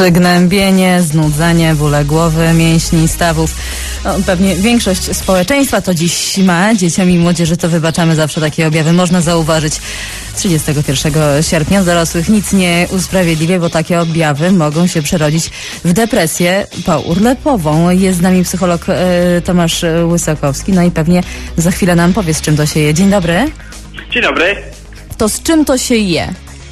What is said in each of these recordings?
Przygnębienie, znudzenie, bóle głowy, mięśni, stawów. No, pewnie większość społeczeństwa to dziś ma. Dzieciom i młodzieży to wybaczamy, zawsze takie objawy można zauważyć. 31 sierpnia dorosłych nic nie usprawiedliwia, bo takie objawy mogą się przerodzić w depresję pourlopową. Jest z nami psycholog Tomasz Łysakowski, no i pewnie za chwilę nam powie, z czym to się je. Dzień dobry. Dzień dobry. To z czym to się je?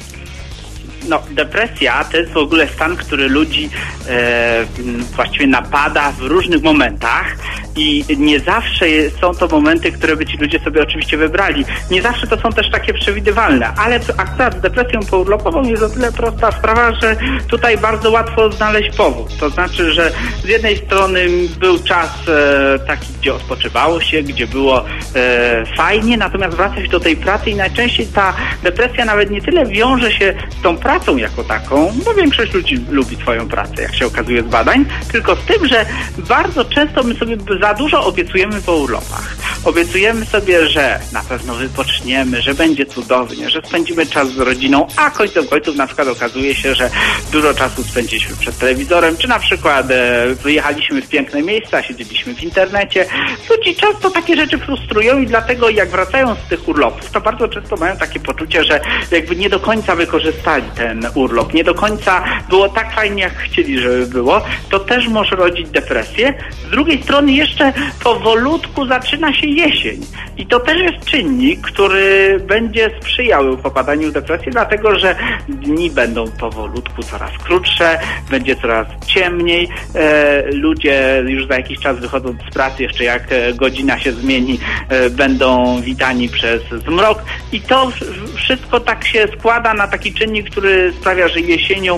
No, depresja to jest w ogóle stan, który ludzi właściwie napada w różnych momentach i nie zawsze są to momenty, które by ci ludzie sobie oczywiście wybrali. Nie zawsze to są też takie przewidywalne, ale akurat z depresją pourlopową jest o tyle prosta sprawa, że tutaj bardzo łatwo znaleźć powód. To znaczy, że z jednej strony był czas taki, gdzie odpoczywało się, gdzie było fajnie, natomiast wraca się do tej pracy i najczęściej ta depresja nawet nie tyle wiąże się z tą pracą jako taką, bo większość ludzi lubi swoją pracę, jak się okazuje z badań, tylko z tym, że bardzo często my sobie za dużo obiecujemy po urlopach. Obiecujemy sobie, że na pewno wypoczniemy, że będzie cudownie, że spędzimy czas z rodziną, a końcem końców na przykład okazuje się, że dużo czasu spędziliśmy przed telewizorem, czy na przykład wyjechaliśmy w piękne miejsca, siedzieliśmy w internecie. Ludzi często takie rzeczy frustrują i dlatego jak wracają z tych urlopów, to bardzo często mają takie poczucie, że jakby nie do końca wykorzystali ten urlop, nie do końca było tak fajnie, jak chcieli, żeby było. To też może rodzić depresję. Z drugiej strony jeszcze powolutku zaczyna się jesień i to też jest czynnik, który będzie sprzyjał popadaniu w depresję, dlatego że dni będą powolutku coraz krótsze, będzie coraz ciemniej, ludzie już za jakiś czas wychodząc z pracy, jeszcze jak godzina się zmieni, będą witani przez zmrok i to wszystko tak się składa na taki czynnik, który sprawia, że jesienią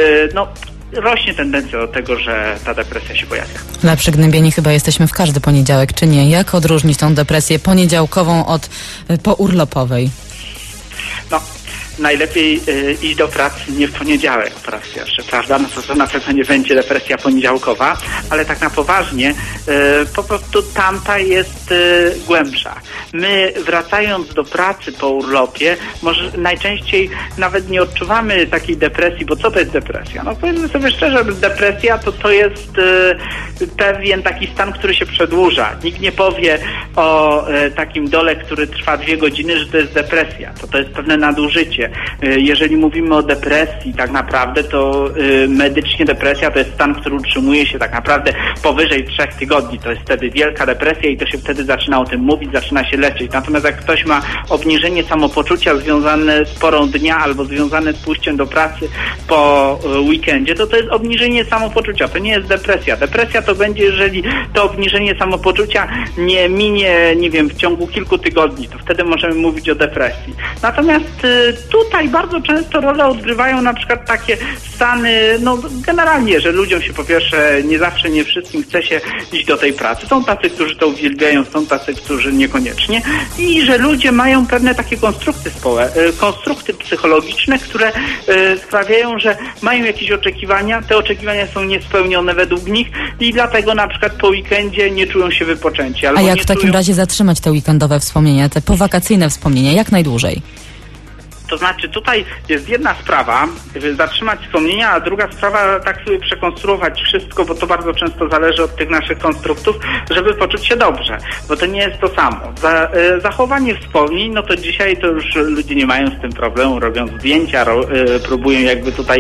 rośnie tendencja do tego, że ta depresja się pojawia. Na przygnębieni chyba jesteśmy w każdy poniedziałek, czy nie? Jak odróżnić tą depresję poniedziałkową od pourlopowej? No, najlepiej iść do pracy nie w poniedziałek po raz pierwszy, prawda? No to na pewno nie będzie depresja poniedziałkowa, ale tak na poważnie po prostu tamta jest głębsza. My wracając do pracy po urlopie, może najczęściej nawet nie odczuwamy takiej depresji, bo co to jest depresja? No powiedzmy sobie szczerze, depresja to jest pewien taki stan, który się przedłuża. Nikt nie powie o takim dole, który trwa 2 godziny, że to jest depresja. To jest pewne nadużycie. Jeżeli mówimy o depresji tak naprawdę, to medycznie depresja to jest stan, który utrzymuje się tak naprawdę powyżej 3 tygodni. To jest wtedy wielka depresja i to się wtedy zaczyna o tym mówić, zaczyna się leczyć. Natomiast jak ktoś ma obniżenie samopoczucia związane z porą dnia albo związane z pójściem do pracy po weekendzie, to jest obniżenie samopoczucia. To nie jest depresja. Depresja to będzie, jeżeli to obniżenie samopoczucia nie minie, nie wiem, w ciągu kilku tygodni. To wtedy możemy mówić o depresji. Natomiast tutaj bardzo często rolę odgrywają na przykład takie stany, generalnie, że ludziom się po pierwsze nie wszystkim chce się iść do tej pracy. Są tacy, którzy to uwielbiają, są tacy, którzy niekoniecznie i że ludzie mają pewne takie konstrukty psychologiczne, które sprawiają, że mają jakieś oczekiwania, te oczekiwania są niespełnione według nich i dlatego na przykład po weekendzie nie czują się wypoczęci. A jak w takim razie zatrzymać te weekendowe wspomnienia, te powakacyjne wspomnienia, jak najdłużej? To znaczy tutaj jest jedna sprawa, zatrzymać wspomnienia, a druga sprawa tak sobie przekonstruować wszystko, bo to bardzo często zależy od tych naszych konstruktów, żeby poczuć się dobrze, bo to nie jest to samo. Zachowanie wspomnień, to dzisiaj to już ludzie nie mają z tym problemu, robią zdjęcia, próbują jakby tutaj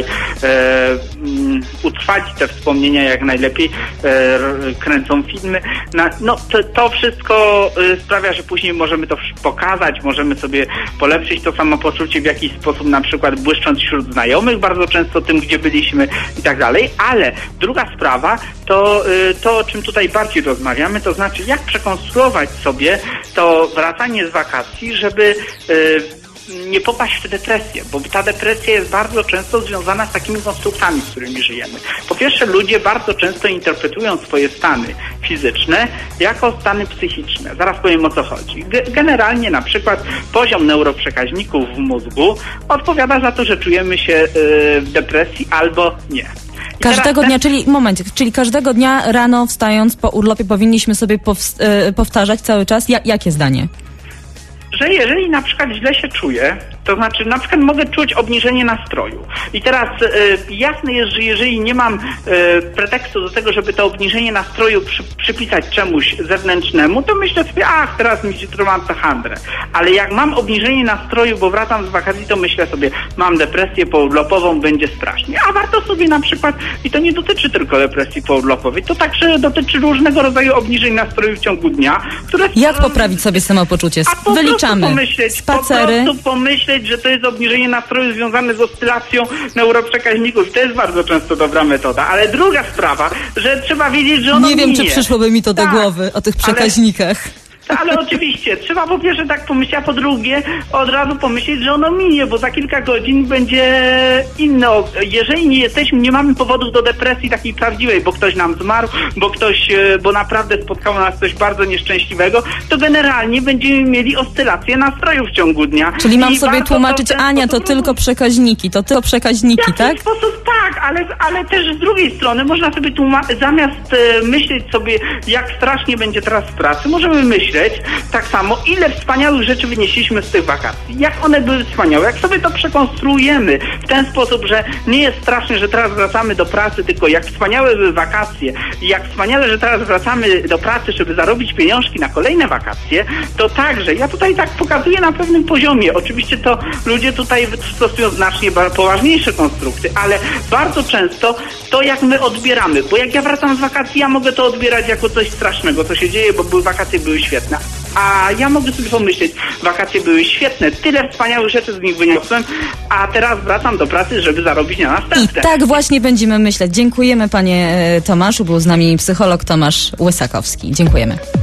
utrwalić te wspomnienia jak najlepiej, kręcą filmy. To wszystko sprawia, że później możemy to pokazać, możemy sobie polepszyć to samopoczucie w jakiś sposób, na przykład błyszcząc wśród znajomych bardzo często tym, gdzie byliśmy i tak dalej, ale druga sprawa to, o czym tutaj bardziej rozmawiamy, to znaczy jak przekonstruować sobie to wracanie z wakacji, żeby nie popaść w depresję, bo ta depresja jest bardzo często związana z takimi konstruktami, z którymi żyjemy. Po pierwsze, ludzie bardzo często interpretują swoje stany fizyczne jako stany psychiczne. Zaraz powiem, o co chodzi. Generalnie na przykład poziom neuroprzekaźników w mózgu odpowiada za to, że czujemy się w depresji albo nie. Każdego dnia, czyli każdego dnia rano wstając po urlopie powinniśmy sobie powtarzać cały czas, jakie zdanie? Że jeżeli na przykład źle się czuję, To znaczy, na przykład mogę czuć obniżenie nastroju. I teraz jasne jest, że jeżeli nie mam pretekstu do tego, żeby to obniżenie nastroju przypisać czemuś zewnętrznemu, to myślę sobie, teraz mi się mam tę handrę. Ale jak mam obniżenie nastroju, bo wracam z wakacji, to myślę sobie, mam depresję pourlopową, będzie strasznie. A warto sobie na przykład, i to nie dotyczy tylko depresji pourlopowej, to także dotyczy różnego rodzaju obniżeń nastroju w ciągu dnia, które... Jak poprawić sobie samopoczucie? Wyliczamy. Spacery. Po prostu pomyśleć, że to jest obniżenie nastroju związane z oscylacją neuroprzekaźników. I to jest bardzo często dobra metoda. Ale druga sprawa, że trzeba wiedzieć, że ono nie wiem, minie. czy przyszłoby mi to do głowy o tych przekaźnikach. Ale oczywiście, trzeba po pierwsze tak pomyśleć, a po drugie od razu pomyśleć, że ono minie, bo za kilka godzin będzie inne. Jeżeli nie mamy powodów do depresji takiej prawdziwej, bo ktoś nam zmarł, bo naprawdę spotkało nas coś bardzo nieszczęśliwego, to generalnie będziemy mieli oscylację nastrojów w ciągu dnia. Czyli mam sobie tłumaczyć, Ania, to tylko przekaźniki, tak? W ten sposób tak, ale też z drugiej strony można sobie zamiast myśleć sobie, jak strasznie będzie teraz w pracy, możemy myśleć tak samo, ile wspaniałych rzeczy wynieśliśmy z tych wakacji. Jak one były wspaniałe. Jak sobie to przekonstruujemy w ten sposób, że nie jest strasznie, że teraz wracamy do pracy, tylko jak wspaniałe były wakacje i jak wspaniale, że teraz wracamy do pracy, żeby zarobić pieniążki na kolejne wakacje, to także, ja tutaj tak pokazuję na pewnym poziomie. Oczywiście to ludzie tutaj stosują znacznie poważniejsze konstrukty, ale bardzo często to, jak my odbieramy, bo jak ja wracam z wakacji, ja mogę to odbierać jako coś strasznego, co się dzieje, bo wakacje były świetne. A ja mogę sobie pomyśleć, wakacje były świetne, tyle wspaniałych rzeczy z nich wyniosłem, a teraz wracam do pracy, żeby zarobić na następne. I tak właśnie będziemy myśleć. Dziękujemy, panie Tomaszu. Był z nami psycholog Tomasz Łysakowski. Dziękujemy.